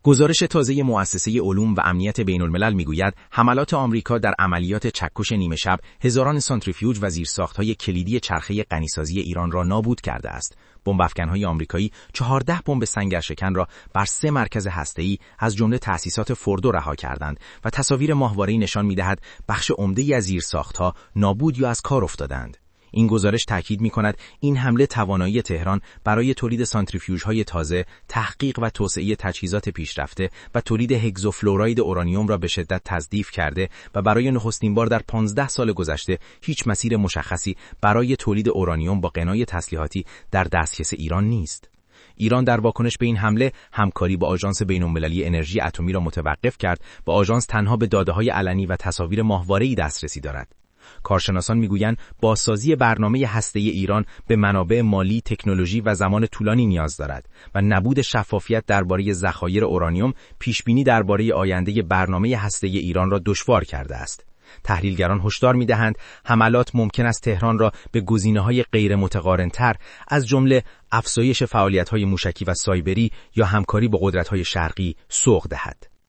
گزارش تازه مؤسسه علوم و امنیت بین‌الملل میگوید حملات آمریکا در عملیات چکش نیمه شب هزاران سانتریفیوژ و زیرساخت‌های کلیدی چرخه غنیسازی ایران را نابود کرده است. بمب‌افکن‌های آمریکایی 14 بمب سنگرشکن را بر 3 مرکز هسته‌ای از جمله تأسیسات فوردو رها کردند و تصاویر ماهواره‌ای نشان می‌دهد بخش عمده‌ای از زیرساخت‌ها نابود یا از کار افتادند. این گزارش تاکید می‌کند این حمله توانایی تهران برای تولید سانتریفیوژهای تازه، تحقیق و توسعه تجهیزات پیشرفته و تولید هگزوفلوراید اورانیوم را به شدت تضعیف کرده و برای نخستین بار در 15 سال گذشته هیچ مسیر مشخصی برای تولید اورانیوم با غنای تسلیحاتی در دسترس ایران نیست. ایران در واکنش به این حمله همکاری با آژانس بین‌المللی انرژی اتمی را متوقف کرد و آژانس تنها به داده‌های علنی و تصاویر ماهواره‌ای دسترسی دارد. کارشناسان میگویند بازسازی برنامه هسته‌ای ایران به منابع مالی، تکنولوژی و زمان طولانی نیاز دارد و نبود شفافیت درباره ذخایر اورانیوم پیشبینی درباره آینده برنامه هسته‌ای ایران را دشوار کرده است. تحلیلگران هشدار می‌دهند حملات ممکن است تهران را به گزینه‌های غیر متقارن‌تر از جمله افزایش فعالیت‌های موشکی و سایبری یا همکاری با قدرت‌های شرقی سوق دهد.